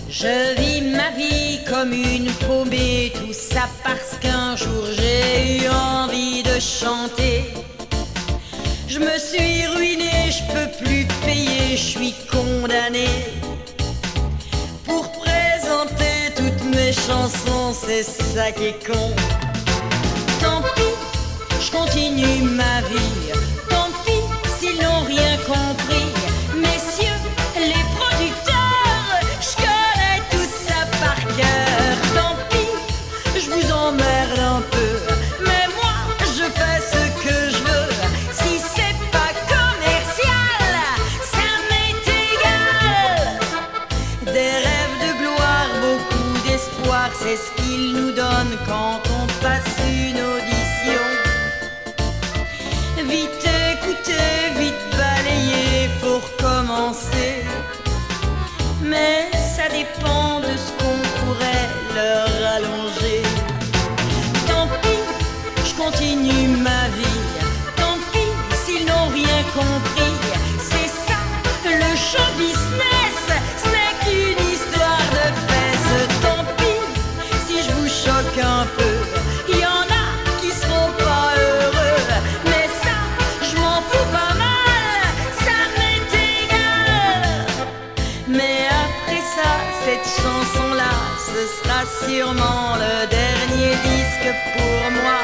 Je vis ma vie comme une paumée, tout ça parce qu'un jour j'ai eu envie de chanter. Je me suis ruiné, je peux plus payer, je suis condamné. Pour présenter toutes mes chansons, c'est ça qui est con. Tant pis, je continue ma vie. Tant pis s'ils n'ont rien compris. Messieurs les producteurs, je connais tout ça par cœur. Tant pis, je vous emmerde un peu, mais moi je fais ce que je veux. Si c'est pas commercial, ça m'est égal. Des rêves de gloire, beaucoup d'espoir, c'est ce qu'ils nous donnent quand on passe une audition. Vite écouter, vite balayer, faut recommencer. Mais ça dépend de ce qu'on pourrait leur allonger. Tant pis, je continue ma vie. Tant pis s'ils n'ont rien compris. C'est ça, le show business, ce n'est qu'une histoire de fesses. Tant pis si je vous choque un peu. Il y en a qui seront pas heureux, mais ça, je m'en fous pas mal, ça m'est égal. Mais après ça, cette chanson-là, ce sera sûrement le dernier disque pour moi.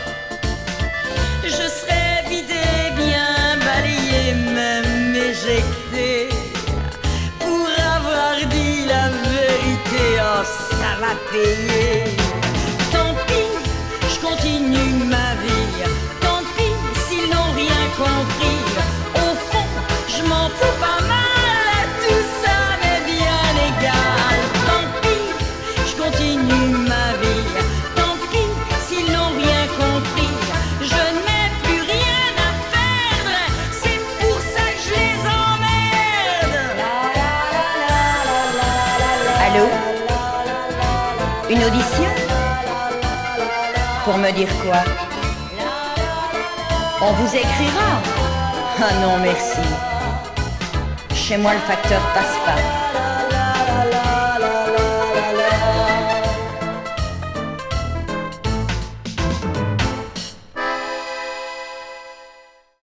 Je serai vidé, bien balayé, même éjecté, pour avoir dit la vérité. Oh, ça va payer. Tant pis, je continue ma vie. Tant pis s'ils n'ont rien compris. Au fond, je m'en fous pas mal, tout ça m'est bien égal. Tant pis, je continue ma vie. Tant pis s'ils n'ont rien compris. Je n'ai plus rien à perdre, c'est pour ça que je les emmerde. Allô? Une audition? Pour me dire quoi? On vous écrira? Ah non, merci. Chez moi, le facteur passe pas.